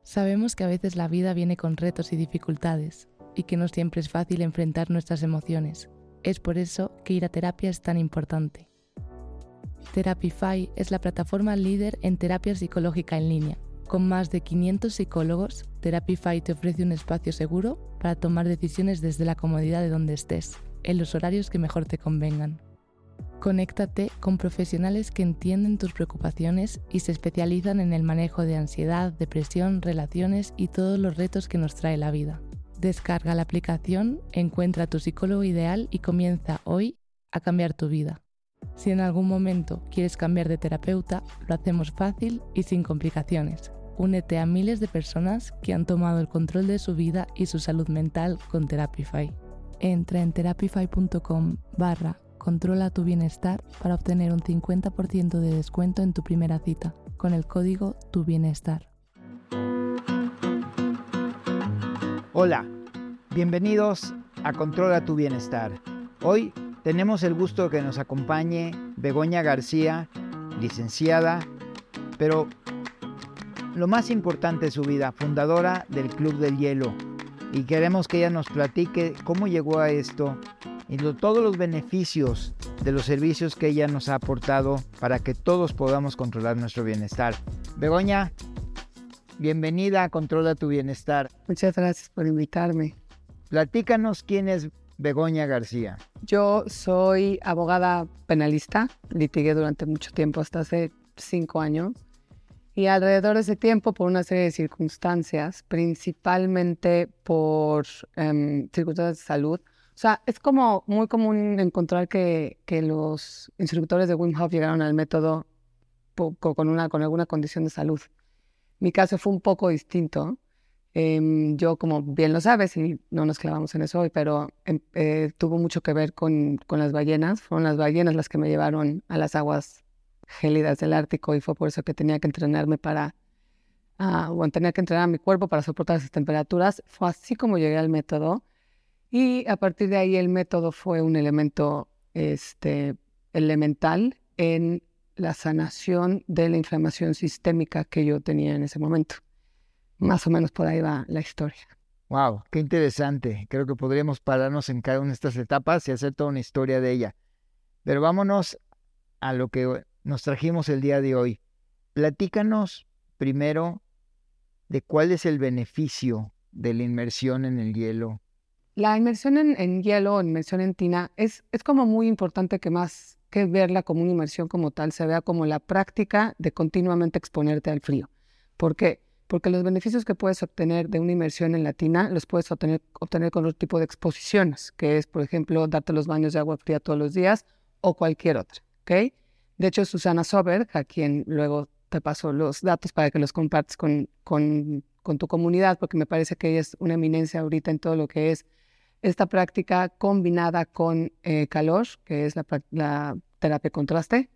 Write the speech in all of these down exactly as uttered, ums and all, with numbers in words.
Sabemos que a veces la vida viene con retos y dificultades y que no siempre es fácil enfrentar nuestras emociones. Es por eso que ir a terapia es tan importante. Therapify es la plataforma líder en terapia psicológica en línea. Con más de quinientos psicólogos, Therapify te ofrece un espacio seguro para tomar decisiones desde la comodidad de donde estés, en los horarios que mejor te convengan. Conéctate con profesionales que entienden tus preocupaciones y se especializan en el manejo de ansiedad, depresión, relaciones y todos los retos que nos trae la vida. Descarga la aplicación, encuentra a tu psicólogo ideal y comienza hoy a cambiar tu vida. Si en algún momento quieres cambiar de terapeuta, lo hacemos fácil y sin complicaciones. Únete a miles de personas que han tomado el control de su vida y su salud mental con Therapify. Entra en therapify.com barra controla tu bienestar para obtener un cincuenta por ciento de descuento en tu primera cita con el código tu bienestar. Hola, bienvenidos a Controla tu Bienestar. Hoy tenemos el gusto de que nos acompañe Begoña García, licenciada, pero lo más importante de su vida, fundadora del Club del Hielo. Y queremos que ella nos platique cómo llegó a esto y lo, todos los beneficios de los servicios que ella nos ha aportado para que todos podamos controlar nuestro bienestar. Begoña, bienvenida a Controla tu Bienestar. Muchas gracias por invitarme. Platícanos quién es Begoña García. Yo soy abogada penalista, litigué durante mucho tiempo, hasta hace cinco años. Y alrededor de ese tiempo, por una serie de circunstancias, principalmente por um, circunstancias de salud. O sea, es como muy común encontrar que, que los instructores de Wim Hof llegaron al método po- con, una, con alguna condición de salud. Mi caso fue un poco distinto. Eh, yo, como bien lo sabes, y no nos clavamos en eso hoy, pero eh, tuvo mucho que ver con, con las ballenas. Fueron las ballenas las que me llevaron a las aguas gélidas del Ártico y fue por eso que tenía que entrenarme para, uh, bueno, tenía que entrenar a mi cuerpo para soportar esas temperaturas. Fue así como llegué al método y a partir de ahí el método fue un elemento este, elemental en la sanación de la inflamación sistémica que yo tenía en ese momento. Más o menos por ahí va la historia. Wow, qué interesante. Creo que podríamos pararnos en cada una de estas etapas y hacer toda una historia de ella. Pero vámonos a lo que nos trajimos el día de hoy. Platícanos primero de cuál es el beneficio de la inmersión en el hielo. La inmersión en, en hielo, inmersión en tina, es, es como muy importante que más que verla como una inmersión como tal, se vea como la práctica de continuamente exponerte al frío. ¿Por qué? Porque los beneficios que puedes obtener de una inmersión en la tina los puedes obtener, obtener con otro tipo de exposiciones, que es, por ejemplo, darte los baños de agua fría todos los días o cualquier otra, ¿ok? De hecho, Susana Soberg, a quien luego te paso los datos para que los compartas con, con, con tu comunidad, porque me parece que ella es una eminencia ahorita en todo lo que es esta práctica combinada con eh, calor, que es la, la terapia contraste.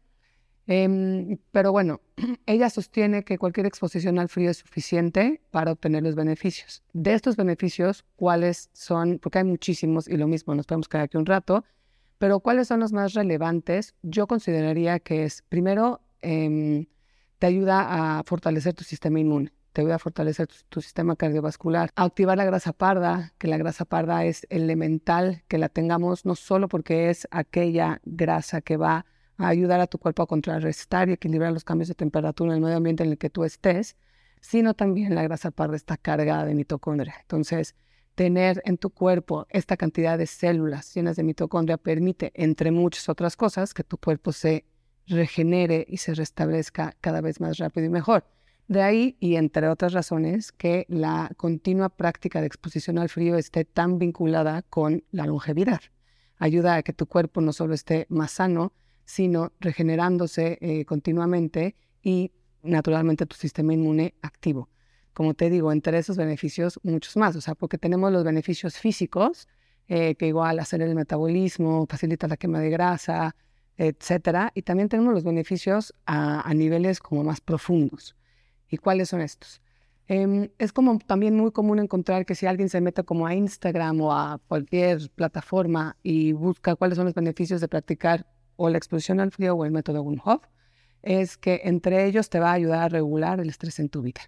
Eh, pero bueno, ella sostiene que cualquier exposición al frío es suficiente para obtener los beneficios. De estos beneficios, ¿cuáles son? Porque hay muchísimos y lo mismo, nos podemos quedar aquí un rato, pero ¿cuáles son los más relevantes? Yo consideraría que es, primero, eh, te ayuda a fortalecer tu sistema inmune, te ayuda a fortalecer tu, tu sistema cardiovascular, a activar la grasa parda, que la grasa parda es elemental, que la tengamos no solo porque es aquella grasa que va a ayudar a tu cuerpo a contrarrestar y equilibrar los cambios de temperatura en el medio ambiente en el que tú estés, sino también la grasa parda está cargada de mitocondria. Entonces, tener en tu cuerpo esta cantidad de células llenas de mitocondria permite, entre muchas otras cosas, que tu cuerpo se regenere y se restablezca cada vez más rápido y mejor. De ahí, y entre otras razones, que la continua práctica de exposición al frío esté tan vinculada con la longevidad. Ayuda a que tu cuerpo no solo esté más sano, sino regenerándose eh, continuamente y naturalmente tu sistema inmune activo. Como te digo, entre esos beneficios, muchos más. O sea, porque tenemos los beneficios físicos, eh, que igual hacer el metabolismo, facilita la quema de grasa, etcétera. Y también tenemos los beneficios a, a niveles como más profundos. ¿Y cuáles son estos? Eh, es como también muy común encontrar que si alguien se mete como a Instagram o a cualquier plataforma y busca cuáles son los beneficios de practicar o la exposición al frío o el método Wim Hof, es que entre ellos te va a ayudar a regular el estrés en tu vida.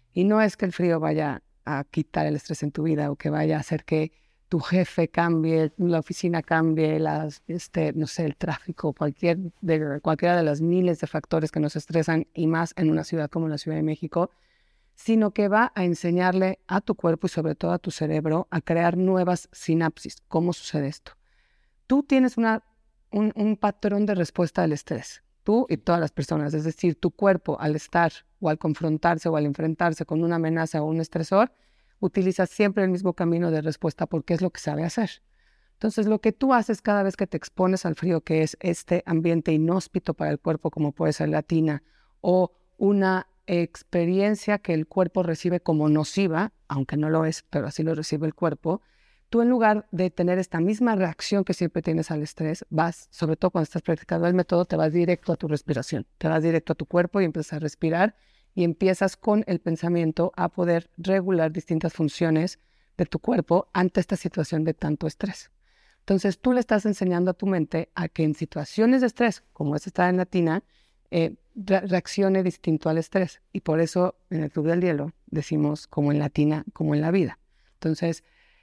Y no es que el frío vaya a quitar el estrés en tu vida o que vaya a hacer que tu jefe cambie, la oficina cambie, las, este, no sé, el tráfico, cualquier de, cualquiera de los miles de factores que nos estresan y más en una ciudad como la Ciudad de México, sino que va a enseñarle a tu cuerpo y sobre todo a tu cerebro a crear nuevas sinapsis. ¿Cómo sucede esto? Tú tienes una, un, un patrón de respuesta al estrés, tú y todas las personas, es decir, tu cuerpo al estar o al confrontarse o al enfrentarse con una amenaza o un estresor, utiliza siempre el mismo camino de respuesta porque es lo que sabe hacer. Entonces, lo que tú haces cada vez que te expones al frío, que es este ambiente inhóspito para el cuerpo, como puede ser la tina, o una experiencia que el cuerpo recibe como nociva, aunque no lo es, pero así lo recibe el cuerpo, tú en lugar de tener esta misma reacción que siempre tienes al estrés, vas, sobre todo cuando estás practicando el método, te vas directo a tu respiración, te vas directo a tu cuerpo y empiezas a respirar y empiezas con el pensamiento a poder regular distintas funciones de tu cuerpo ante esta situación de tanto estrés. Entonces tú le estás enseñando a tu mente a que en situaciones de estrés, como es estar en la tina, eh, re reaccione distinto al estrés. Y por eso en el Club del Hielo decimos como en la tina, como en la vida. Entonces,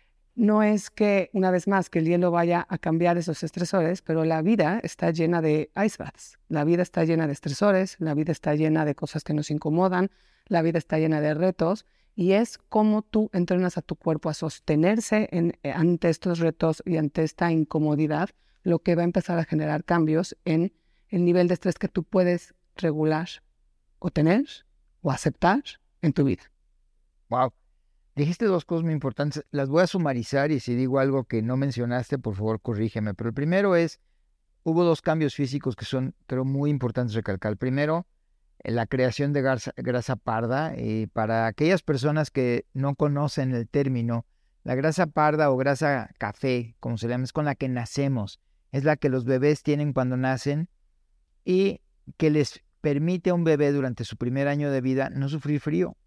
no es que, una vez más, que el hielo vaya a cambiar esos estresores, pero la vida está llena de ice baths. La vida está llena de estresores, la vida está llena de cosas que nos incomodan, la vida está llena de retos, y es como tú entrenas a tu cuerpo a sostenerse en, eh, ante estos retos y ante esta incomodidad, lo que va a empezar a generar cambios en el nivel de estrés que tú puedes regular o tener o aceptar en tu vida. Wow. Dijiste dos cosas muy importantes, las voy a sumarizar y si digo algo que no mencionaste, por favor, corrígeme. Pero el primero es, hubo dos cambios físicos que son, creo, muy importantes recalcar. El primero, la creación de grasa, grasa parda. Y para aquellas personas que no conocen el término, la grasa parda o grasa café, como se llama, es con la que nacemos. Es la que los bebés tienen cuando nacen y que les permite a un bebé durante su primer año de vida no sufrir frío.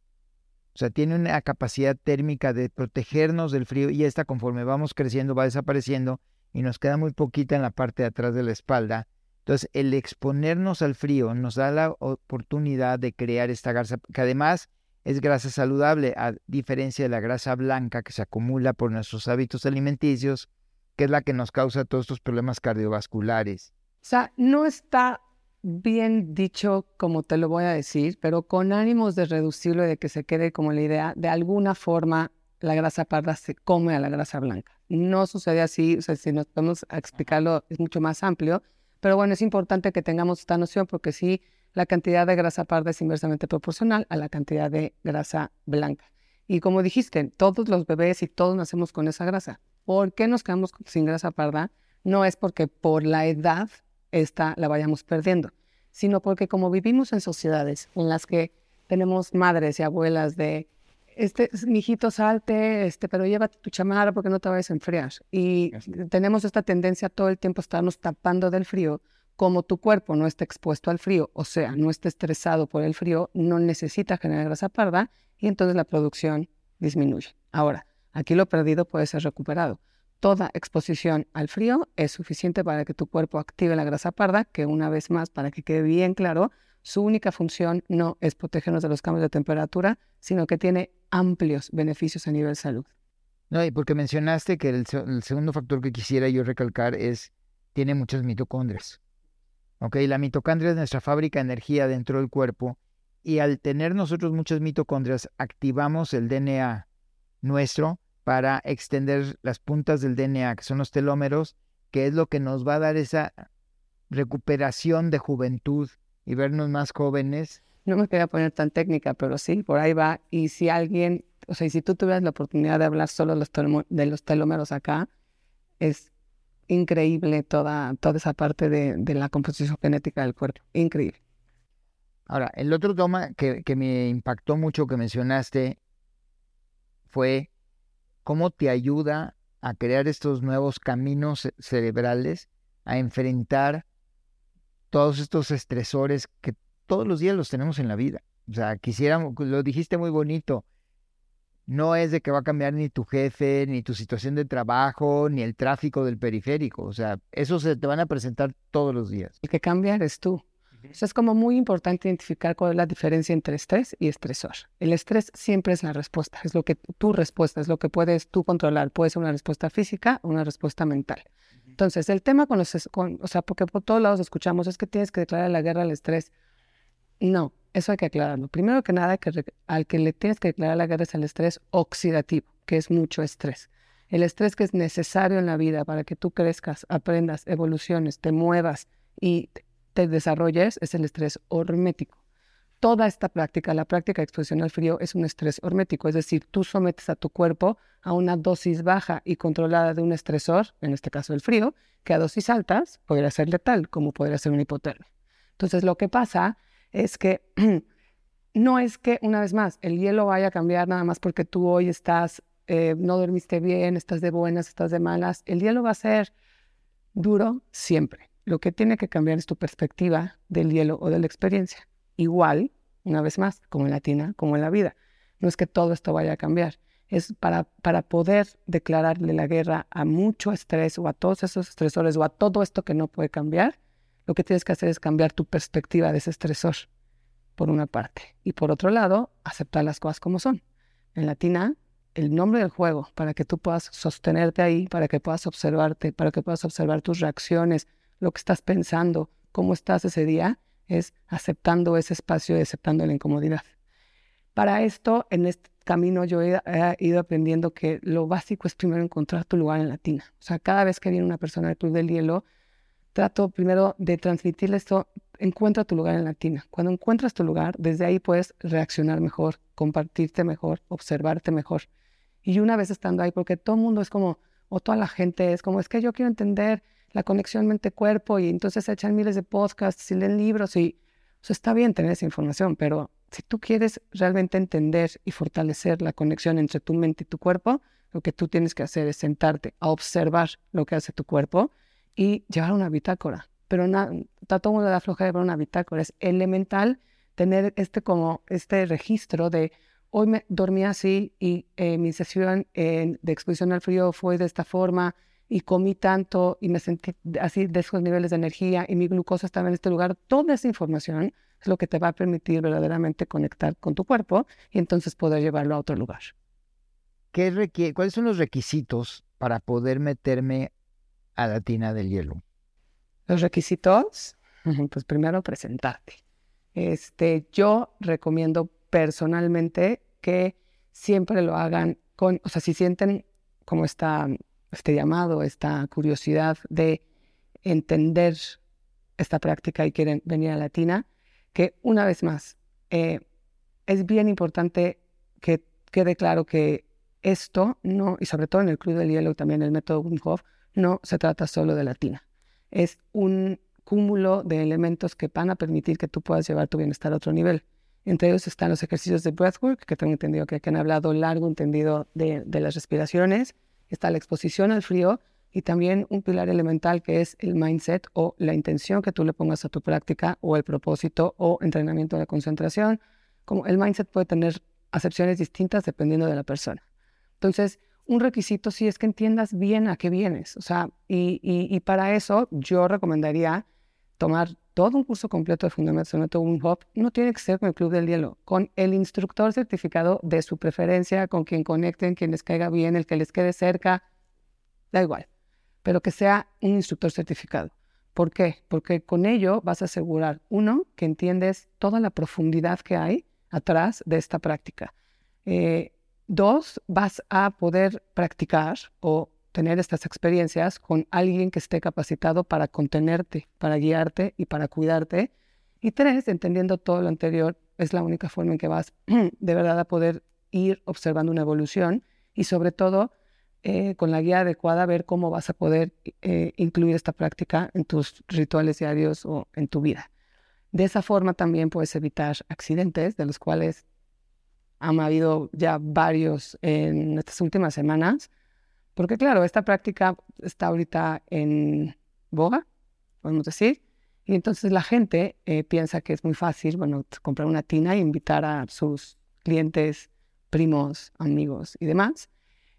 O sea, tiene una capacidad térmica de protegernos del frío y esta, conforme vamos creciendo, va desapareciendo y nos queda muy poquita en la parte de atrás de la espalda. Entonces, el exponernos al frío nos da la oportunidad de crear esta grasa, que además es grasa saludable, a diferencia de la grasa blanca que se acumula por nuestros hábitos alimenticios, que es la que nos causa todos estos problemas cardiovasculares. O sea, no está bien dicho como te lo voy a decir, pero con ánimos de reducirlo y de que se quede como la idea, de alguna forma la grasa parda se come a la grasa blanca. No sucede así, o sea, si nos podemos explicarlo es mucho más amplio, pero bueno, es importante que tengamos esta noción porque sí, la cantidad de grasa parda es inversamente proporcional a la cantidad de grasa blanca. Y como dijiste, todos los bebés y todos nacemos con esa grasa. ¿Por qué nos quedamos sin grasa parda? No es porque por la edad esta la vayamos perdiendo, sino porque como vivimos en sociedades en las que tenemos madres y abuelas de, este, mijito salte, este, pero llévate tu chamarra porque no te vayas a enfriar. Y tenemos esta tendencia todo el tiempo a estarnos tapando del frío. Como tu cuerpo no está expuesto al frío, o sea, no está estresado por el frío, no necesita generar grasa parda y entonces la producción disminuye. Ahora, aquí lo perdido puede ser recuperado. Toda exposición al frío es suficiente para que tu cuerpo active la grasa parda, que una vez más, para que quede bien claro, su única función no es protegernos de los cambios de temperatura, sino que tiene amplios beneficios a nivel salud. No, y porque mencionaste que el, el segundo factor que quisiera yo recalcar es, tiene muchas mitocondrias. ¿Ok? La mitocondria es nuestra fábrica de energía dentro del cuerpo y al tener nosotros muchas mitocondrias, activamos el D N A nuestro para extender las puntas del D N A, que son los telómeros, que es lo que nos va a dar esa recuperación de juventud y vernos más jóvenes. No me quería poner tan técnica, pero sí, por ahí va. Y si alguien, o sea, y si tú tuvieras la oportunidad de hablar solo de los, telómeros, de los telómeros acá, es increíble toda, toda esa parte de, de la composición genética del cuerpo. Increíble. Ahora, el otro tema que, que me impactó mucho que mencionaste fue cómo te ayuda a crear estos nuevos caminos cerebrales, a enfrentar todos estos estresores que todos los días los tenemos en la vida. O sea, quisiéramos, lo dijiste muy bonito, no es de que va a cambiar ni tu jefe, ni tu situación de trabajo, ni el tráfico del periférico. O sea, esos se te van a presentar todos los días. El que cambia eres tú. O sea, es como muy importante identificar cuál es la diferencia entre estrés y estresor. El estrés siempre es la respuesta, es lo que tu respuesta, es lo que puedes tú controlar. Puede ser una respuesta física o una respuesta mental. Entonces, el tema con los, con, o sea, porque por todos lados escuchamos, es que tienes que declarar la guerra al estrés. No, eso hay que aclararlo. Primero que nada, que, al que le tienes que declarar la guerra es el estrés oxidativo, que es mucho estrés. El estrés que es necesario en la vida para que tú crezcas, aprendas, evoluciones, te muevas y te desarrolles, es el estrés hormético. Toda esta práctica, la práctica de exposición al frío, es un estrés hormético, es decir, tú sometes a tu cuerpo a una dosis baja y controlada de un estresor, en este caso el frío, que a dosis altas podría ser letal, como podría ser una hipotermia. Entonces, lo que pasa es que no es que, una vez más, el hielo vaya a cambiar nada más porque tú hoy estás, eh, no dormiste bien, estás de buenas, estás de malas. El hielo va a ser duro siempre. Lo que tiene que cambiar es tu perspectiva del hielo o de la experiencia. Igual, una vez más, como en la tina, como en la vida. No es que todo esto vaya a cambiar. Es para, para poder declararle la guerra a mucho estrés o a todos esos estresores o a todo esto que no puede cambiar, lo que tienes que hacer es cambiar tu perspectiva de ese estresor, por una parte. Y por otro lado, aceptar las cosas como son. En la tina, el nombre del juego, para que tú puedas sostenerte ahí, para que puedas observarte, para que puedas observar tus reacciones, lo que estás pensando, cómo estás ese día, es aceptando ese espacio y aceptando la incomodidad. Para esto, en este camino yo he, he ido aprendiendo que lo básico es primero encontrar tu lugar en la tina. O sea, cada vez que viene una persona del Club del Hielo, trato primero de transmitirle esto, encuentra tu lugar en la tina. Cuando encuentras tu lugar, desde ahí puedes reaccionar mejor, compartirte mejor, observarte mejor. Y una vez estando ahí, porque todo el mundo es como, o toda la gente es como, es que yo quiero entender la conexión mente-cuerpo, y entonces se echan miles de podcasts y leen libros, y o sea, está bien tener esa información, pero si tú quieres realmente entender y fortalecer la conexión entre tu mente y tu cuerpo, lo que tú tienes que hacer es sentarte a observar lo que hace tu cuerpo y llevar una bitácora. Pero na, todo el mundo da flojera de llevar una bitácora. Es elemental tener este, como, este registro de hoy me dormí así y eh, mi sesión eh, de exposición al frío fue de esta forma y comí tanto y me sentí así de esos niveles de energía y mi glucosa estaba en este lugar. Toda esa información es lo que te va a permitir verdaderamente conectar con tu cuerpo y entonces poder llevarlo a otro lugar. ¿Qué requiere, ¿Cuáles son los requisitos para poder meterme a la tina del hielo? Los requisitos, pues primero presentarte. Este, yo recomiendo personalmente que siempre lo hagan con, o sea, si sienten como esta, este llamado, esta curiosidad de entender esta práctica y quieren venir a la tina, que una vez más, eh, es bien importante que quede claro que esto no, y sobre todo en el Club del Hielo y también el método Wim Hof, no se trata solo de la tina. Es un cúmulo de elementos que van a permitir que tú puedas llevar tu bienestar a otro nivel. Entre ellos están los ejercicios de breathwork, que tengo entendido que aquí han hablado largo, entendido de, de las respiraciones. Está la exposición al frío y también un pilar elemental que es el mindset o la intención que tú le pongas a tu práctica o el propósito o entrenamiento de la concentración. Como el mindset puede tener acepciones distintas dependiendo de la persona. Entonces, un requisito sí es que entiendas bien a qué vienes. O sea, y, y, y para eso yo recomendaría tomar todo un curso completo de Fundamentos del método Wim Hof. No tiene que ser con el Club del Hielo, con el instructor certificado de su preferencia, con quien conecten, quien les caiga bien, el que les quede cerca, da igual, pero que sea un instructor certificado. ¿Por qué? Porque con ello vas a asegurar, uno, que entiendes toda la profundidad que hay atrás de esta práctica. Eh, Dos, vas a poder practicar o tener estas experiencias con alguien que esté capacitado para contenerte, para guiarte y para cuidarte. Y tres, entendiendo todo lo anterior, es la única forma en que vas de verdad a poder ir observando una evolución y sobre todo eh, con la guía adecuada ver cómo vas a poder eh, incluir esta práctica en tus rituales diarios o en tu vida. De esa forma también puedes evitar accidentes, de los cuales han habido ya varios en estas últimas semanas, porque claro, esta práctica está ahorita en boga, podemos decir, y entonces la gente eh, piensa que es muy fácil, bueno, comprar una tina e invitar a sus clientes, primos, amigos y demás.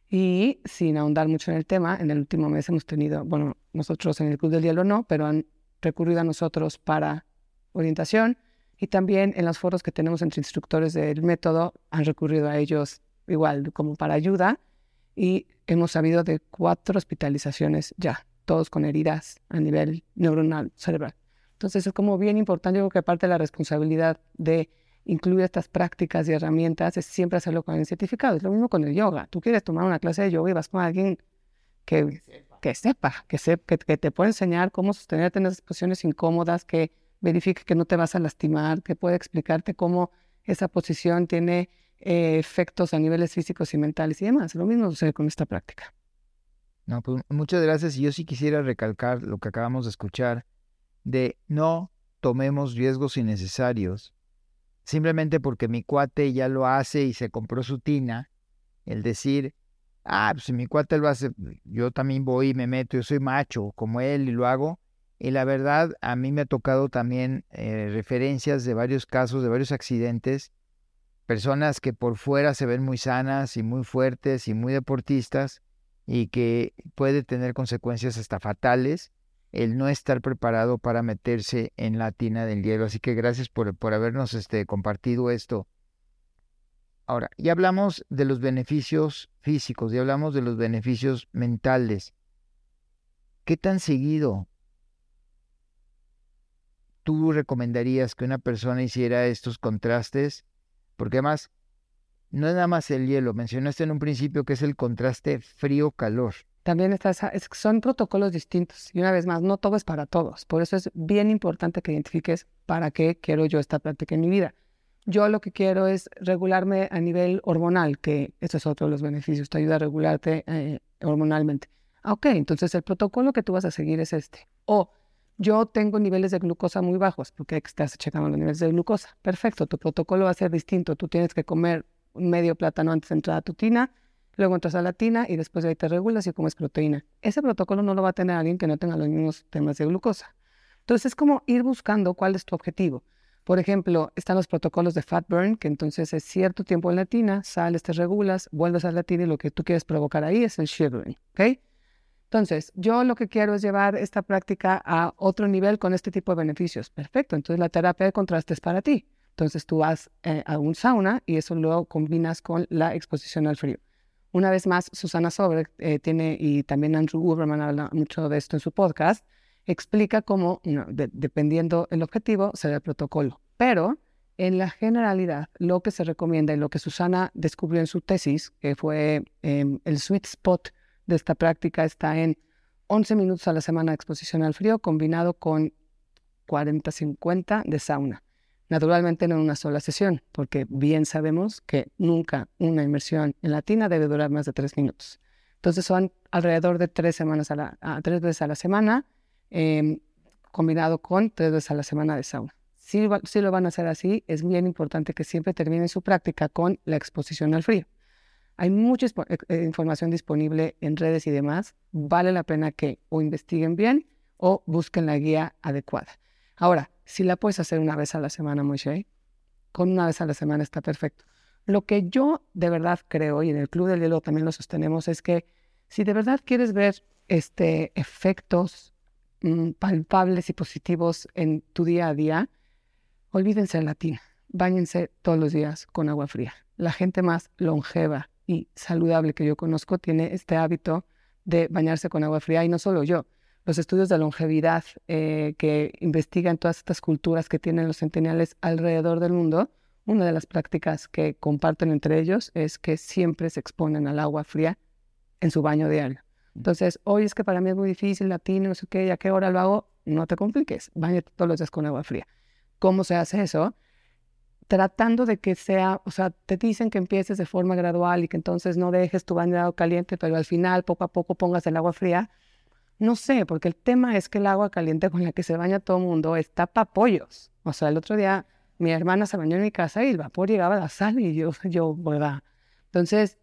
Y sin ahondar mucho en el tema, en el último mes hemos tenido, bueno, nosotros en el Club del Hielo no, pero han recurrido a nosotros para orientación, y también en los foros que tenemos entre instructores del método han recurrido a ellos igual como para ayuda, y hemos sabido de cuatro hospitalizaciones ya, todos con heridas a nivel neuronal cerebral. Entonces es como bien importante, yo creo que aparte de la responsabilidad de incluir estas prácticas y herramientas es siempre hacerlo con el certificado. Es lo mismo con el yoga. Tú quieres tomar una clase de yoga y vas con alguien que, que sepa, que, sepa que, que te puede enseñar cómo sostenerte en esas posiciones incómodas, que verifique que no te vas a lastimar, que puede explicarte cómo esa posición tiene eh, efectos a niveles físicos y mentales y demás. Lo mismo sucede con esta práctica. No, pues muchas gracias. Y yo sí quisiera recalcar lo que acabamos de escuchar, de no tomemos riesgos innecesarios. Simplemente porque mi cuate ya lo hace y se compró su tina, el decir, ah, pues si mi cuate lo hace, yo también voy y me meto, yo soy macho como él y lo hago. Y la verdad, a mí me ha tocado también eh, referencias de varios casos, de varios accidentes, personas que por fuera se ven muy sanas y muy fuertes y muy deportistas y que puede tener consecuencias hasta fatales el no estar preparado para meterse en la tina del hielo. Así que gracias por, por habernos este, compartido esto. Ahora, ya hablamos de los beneficios físicos, ya hablamos de los beneficios mentales. ¿Qué tan seguido tú recomendarías que una persona hiciera estos contrastes? Porque además, no es nada más el hielo. Mencionaste en un principio que es el contraste frío-calor. También está esa, es, son protocolos distintos. Y una vez más, no todo es para todos. Por eso es bien importante que identifiques para qué quiero yo esta práctica en mi vida. Yo lo que quiero es regularme a nivel hormonal, que eso es otro de los beneficios. Te ayuda a regularte eh, hormonalmente. Ah, ok, entonces el protocolo que tú vas a seguir es este. O yo tengo niveles de glucosa muy bajos, porque estás checando los niveles de glucosa. Perfecto, tu protocolo va a ser distinto. Tú tienes que comer un medio plátano antes de entrar a tu tina, luego entras a la tina y después de ahí te regulas y comes proteína. Ese protocolo no lo va a tener alguien que no tenga los mismos temas de glucosa. Entonces es como ir buscando cuál es tu objetivo. Por ejemplo, están los protocolos de fat burn, que entonces es cierto tiempo en la tina, sales, te regulas, vuelves a la tina y lo que tú quieres provocar ahí es el shivering, ¿ok? Entonces, yo lo que quiero es llevar esta práctica a otro nivel con este tipo de beneficios. Perfecto, entonces la terapia de contraste es para ti. Entonces tú vas eh, a un sauna y eso luego combinas con la exposición al frío. Una vez más, Susana Sober eh, tiene, y también Andrew Huberman habla mucho de esto en su podcast, explica cómo, no, de, dependiendo el objetivo, será el protocolo. Pero en la generalidad, lo que se recomienda y lo que Susana descubrió en su tesis, que fue eh, el sweet spot de esta práctica, está en once minutos a la semana de exposición al frío combinado con cuarenta a cincuenta de sauna. Naturalmente no en una sola sesión, porque bien sabemos que nunca una inmersión en la tina debe durar más de tres minutos. Entonces son alrededor de tres, semanas a la, a, tres veces a la semana, eh, combinado con tres veces a la semana de sauna. Si, va, si lo van a hacer así, es bien importante que siempre terminen su práctica con la exposición al frío. Hay mucha eh, información disponible en redes y demás. Vale la pena que o investiguen bien o busquen la guía adecuada. Ahora, si la puedes hacer una vez a la semana, Moishe, con una vez a la semana está perfecto. Lo que yo de verdad creo, y en el Club del Hielo también lo sostenemos, es que si de verdad quieres ver este, efectos mmm, palpables y positivos en tu día a día, olvídense de la tina. Báñense todos los días con agua fría. La gente más longeva y saludable que yo conozco tiene este hábito de bañarse con agua fría, y no solo yo. Los estudios de longevidad eh, que investigan todas estas culturas que tienen los centennials alrededor del mundo, una de las prácticas que comparten entre ellos es que siempre se exponen al agua fría en su baño diario. Entonces, hoy es que para mí es muy difícil, latino, no sé qué, ¿y a qué hora lo hago? No te compliques, báñate todos los días con agua fría. ¿Cómo se hace eso? Tratando de que sea, o sea, te dicen que empieces de forma gradual y que entonces no dejes tu baño de agua caliente, pero al final, poco a poco, pongas el agua fría. No sé, porque el tema es que el agua caliente con la que se baña todo el mundo es tapa pollos. O sea, el otro día mi hermana se bañó en mi casa y el vapor llegaba a la sala y yo, yo, ¿verdad? Entonces,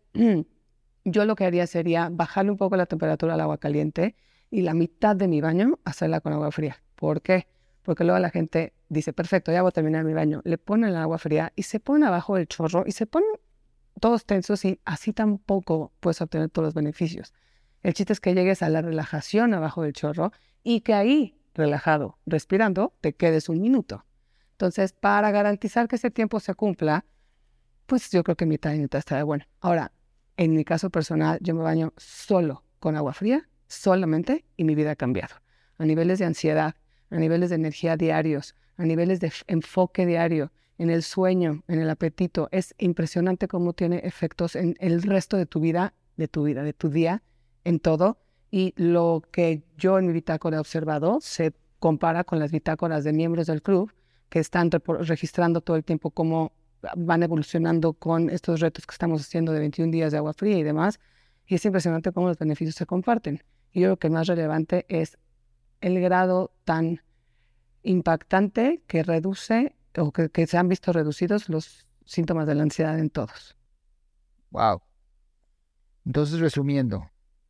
yo lo que haría sería bajarle un poco la temperatura al agua caliente y la mitad de mi baño hacerla con agua fría. ¿Por qué? Porque luego la gente dice, perfecto, ya voy a terminar mi baño. Le ponen el agua fría y se ponen abajo del chorro y se ponen todos tensos y así tampoco puedes obtener todos los beneficios. El chiste es que llegues a la relajación abajo del chorro y que ahí, relajado, respirando, te quedes un minuto. Entonces, para garantizar que ese tiempo se cumpla, pues yo creo que mitad y mitad está bueno. Ahora, en mi caso personal, yo me baño solo con agua fría, solamente, y mi vida ha cambiado. A niveles de ansiedad, a niveles de energía diarios, a niveles de enfoque diario, en el sueño, en el apetito. Es impresionante cómo tiene efectos en el resto de tu vida, de tu vida, de tu día, en todo. Y lo que yo en mi bitácora he observado se compara con las bitácoras de miembros del club que están registrando todo el tiempo cómo van evolucionando con estos retos que estamos haciendo de veintiún días de agua fría y demás. Y es impresionante cómo los beneficios se comparten. Y yo creo que el más relevante es el grado tan impactante que reduce o que, que se han visto reducidos los síntomas de la ansiedad en todos. Wow. Entonces, resumiendo,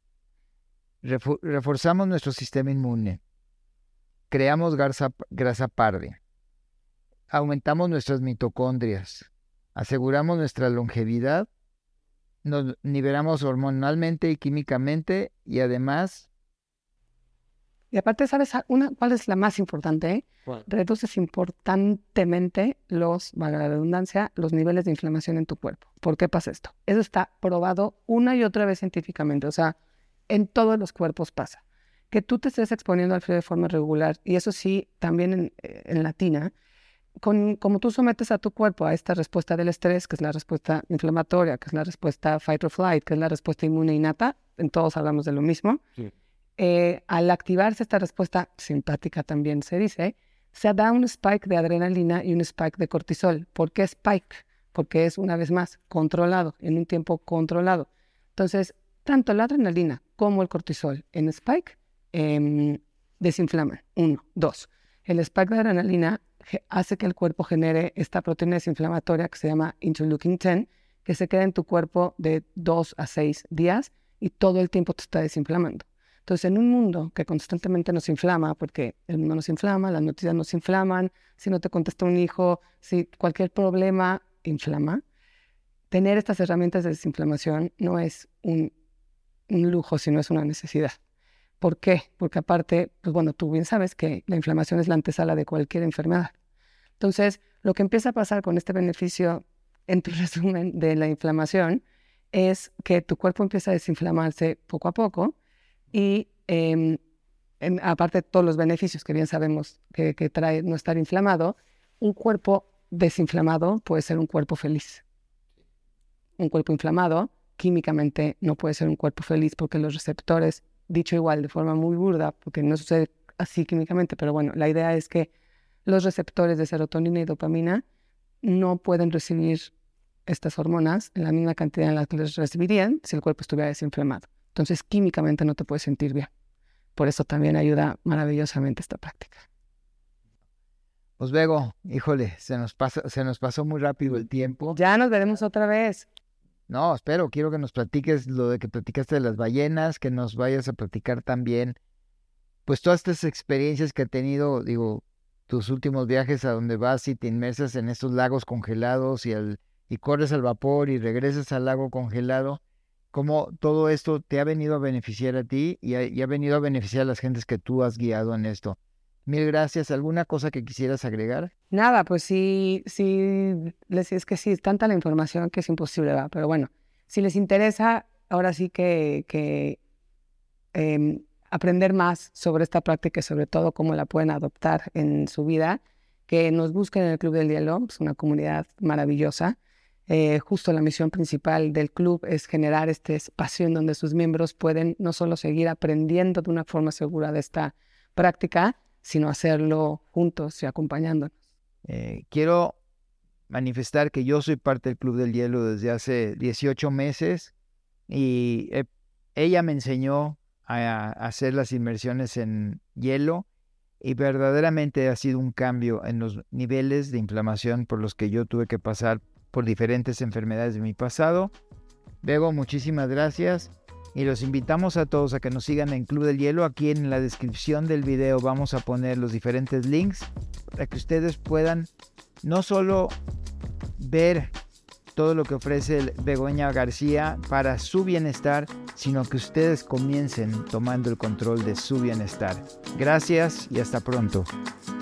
refu- reforzamos nuestro sistema inmune, creamos grasa, grasa parda, aumentamos nuestras mitocondrias, aseguramos nuestra longevidad, nos nivelamos hormonalmente y químicamente y además... Y aparte, ¿sabes una, cuál es la más importante? Eh? Bueno. Reduces importantemente los, valga la redundancia, los niveles de inflamación en tu cuerpo. ¿Por qué pasa esto? Eso está probado una y otra vez científicamente. O sea, en todos los cuerpos pasa. Que tú te estés exponiendo al frío de forma regular, y eso sí, también en, en latina, con, como tú sometes a tu cuerpo a esta respuesta del estrés, que es la respuesta inflamatoria, que es la respuesta fight or flight, que es la respuesta inmune innata, en todos hablamos de lo mismo. Sí. Eh, al activarse esta respuesta simpática también se dice, se da un spike de adrenalina y un spike de cortisol. ¿Por qué spike? Porque es, una vez más, controlado, en un tiempo controlado. Entonces, tanto la adrenalina como el cortisol en spike eh, desinflaman. Uno. Dos. El spike de adrenalina hace que el cuerpo genere esta proteína desinflamatoria que se llama interleukin diez, que se queda en tu cuerpo de dos a seis días y todo el tiempo te está desinflamando. Entonces, en un mundo que constantemente nos inflama, porque el mundo nos inflama, las noticias nos inflaman, si no te contesta un hijo, si cualquier problema inflama, tener estas herramientas de desinflamación no es un, un lujo, sino es una necesidad. ¿Por qué? Porque aparte, pues bueno, tú bien sabes que la inflamación es la antesala de cualquier enfermedad. Entonces, lo que empieza a pasar con este beneficio, en tu resumen de la inflamación, es que tu cuerpo empieza a desinflamarse poco a poco. Y eh, en, aparte de todos los beneficios que bien sabemos que, que trae no estar inflamado, un cuerpo desinflamado puede ser un cuerpo feliz. Un cuerpo inflamado químicamente no puede ser un cuerpo feliz porque los receptores, dicho igual de forma muy burda, porque no sucede así químicamente, pero bueno, la idea es que los receptores de serotonina y dopamina no pueden recibir estas hormonas en la misma cantidad en la que les recibirían si el cuerpo estuviera desinflamado. Entonces, químicamente no te puedes sentir bien. Por eso también ayuda maravillosamente esta práctica. Pues Bego, híjole, se nos pasa, se nos pasó muy rápido el tiempo. Ya nos veremos otra vez. No, espero, quiero que nos platiques lo de que platicaste de las ballenas, que nos vayas a platicar también, pues todas estas experiencias que has tenido, digo, tus últimos viajes a donde vas y te inmersas en estos lagos congelados y, al, y corres al vapor y regresas al lago congelado. Cómo todo esto te ha venido a beneficiar a ti y ha, y ha venido a beneficiar a las gentes que tú has guiado en esto. Mil gracias. ¿Alguna cosa que quisieras agregar? Nada, pues sí, sí, les es que sí, es tanta la información que es imposible, ¿verdad? Pero bueno, si les interesa, ahora sí que, que eh, aprender más sobre esta práctica y sobre todo cómo la pueden adoptar en su vida, que nos busquen en el Club del Hielo, es una comunidad maravillosa. Eh, justo la misión principal del club es generar este espacio en donde sus miembros pueden no solo seguir aprendiendo de una forma segura de esta práctica, sino hacerlo juntos y acompañándonos. Eh, quiero manifestar que yo soy parte del Club del Hielo desde hace dieciocho meses y eh, ella me enseñó a, a hacer las inmersiones en hielo y verdaderamente ha sido un cambio en los niveles de inflamación por los que yo tuve que pasar por diferentes enfermedades de mi pasado. Bego, muchísimas gracias y los invitamos a todos a que nos sigan en Club del Hielo. Aquí en la descripción del video vamos a poner los diferentes links para que ustedes puedan no solo ver todo lo que ofrece Begoña García para su bienestar, sino que ustedes comiencen tomando el control de su bienestar. Gracias y hasta pronto.